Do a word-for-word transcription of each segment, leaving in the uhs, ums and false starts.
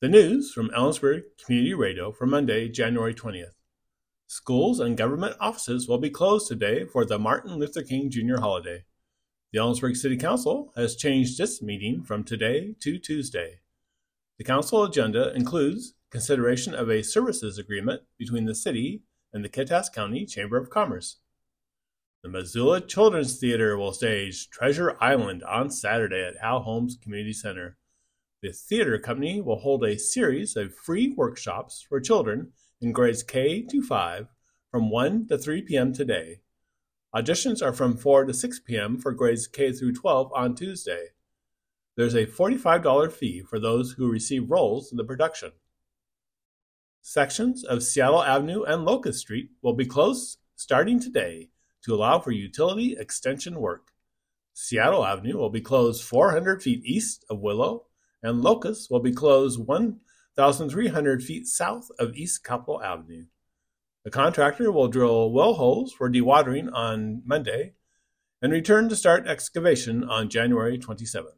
The news from Ellensburg Community Radio for Monday, January twentieth. Schools and government offices will be closed today for the Martin Luther King Junior holiday. The Ellensburg City Council has changed its meeting from today to Tuesday. The council agenda includes consideration of a services agreement between the city and the Kittitas County Chamber of Commerce. The Missoula Children's Theater will stage Treasure Island on Saturday at Hal Holmes Community Center. The theater company will hold a series of free workshops for children in grades K to five from one to three p.m. today. Auditions are from four to six p.m. for grades K through twelve on Tuesday. There's a forty-five dollars fee for those who receive roles in the production. Sections of Seattle Avenue and Locust Street will be closed starting today to allow for utility extension work. Seattle Avenue will be closed four hundred feet east of Willow, and Locust will be closed one thousand three hundred feet south of East Capitol Avenue. The contractor will drill well holes for dewatering on Monday and return to start excavation on January twenty-seventh.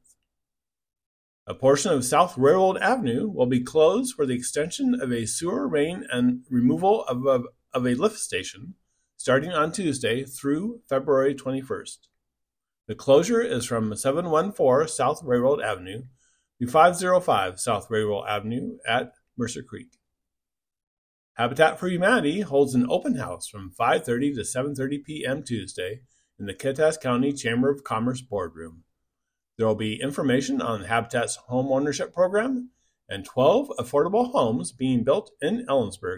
A portion of South Railroad Avenue will be closed for the extension of a sewer main and removal of a, of a lift station starting on Tuesday through February twenty-first. The closure is from seven one four South Railroad Avenue to five oh five South Railroad Avenue at Mercer Creek. Habitat for Humanity holds an open house from five thirty to seven thirty p.m. Tuesday in the Kittitas County Chamber of Commerce boardroom. There will be information on Habitat's home ownership program and twelve affordable homes being built in Ellensburg.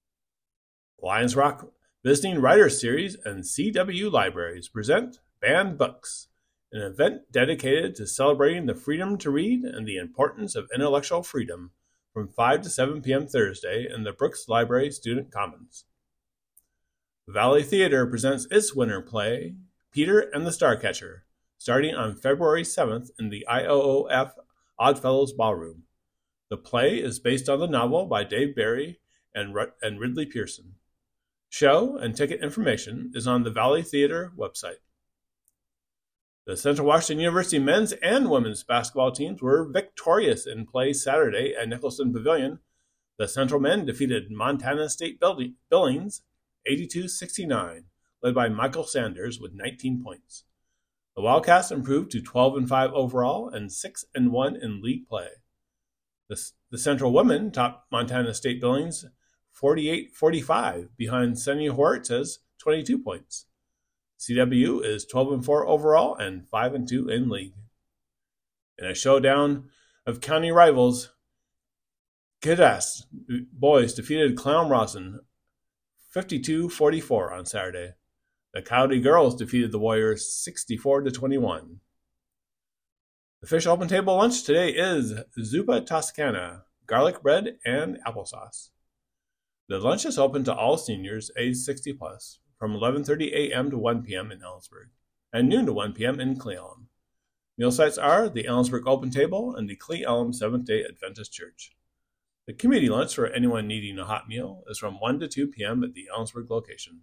Lions Rock Visiting Writers Series and C W Libraries present Banned Books, an event dedicated to celebrating the freedom to read and the importance of intellectual freedom from five to seven p.m. Thursday in the Brooks Library Student Commons. Valley Theater presents its winter play, Peter and the Starcatcher, starting on February seventh in the I O O F Oddfellows Ballroom. The play is based on the novel by Dave Barry and, Rud- and Ridley Pearson. Show and ticket information is on the Valley Theater website. The Central Washington University men's and women's basketball teams were victorious in play Saturday at Nicholson Pavilion. The Central men defeated Montana State Billings eighty-two sixty-nine, led by Michael Sanders with nineteen points. The Wildcats improved to twelve and five overall and six and one in league play. The, the Central women topped Montana State Billings forty-eight forty-five behind Sunny Huerta's twenty-two points. C W is twelve and four overall and five and two in league. In a showdown of county rivals, Kittitas boys defeated Clown Rosin fifty-two forty-four on Saturday. The Coyote girls defeated the Warriors sixty-four to twenty-one. The Fish Open Table lunch today is Zuppa Toscana, garlic bread, and applesauce. The lunch is open to all seniors aged sixty plus. From eleven thirty a.m. to one p.m. in Ellensburg, and noon to one p.m. in Cle Elum. Meal sites are the Ellensburg Open Table and the Cle Elum Seventh-day Adventist Church. The community lunch for anyone needing a hot meal is from one to two p.m. at the Ellensburg location.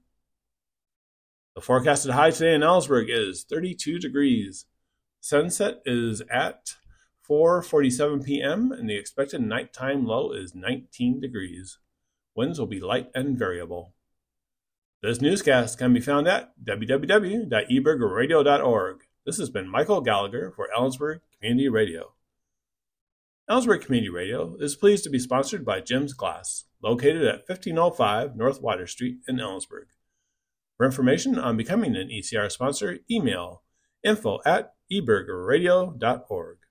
The forecasted high today in Ellensburg is thirty-two degrees. Sunset is at four forty-seven p.m. and the expected nighttime low is nineteen degrees. Winds will be light and variable. This newscast can be found at w w w dot e burger radio dot org. This has been Michael Gallagher for Ellensburg Community Radio. Ellensburg Community Radio is pleased to be sponsored by Jim's Glass, located at fifteen oh five North Water Street in Ellensburg. For information on becoming an E C R sponsor, email info at e burger radio dot org.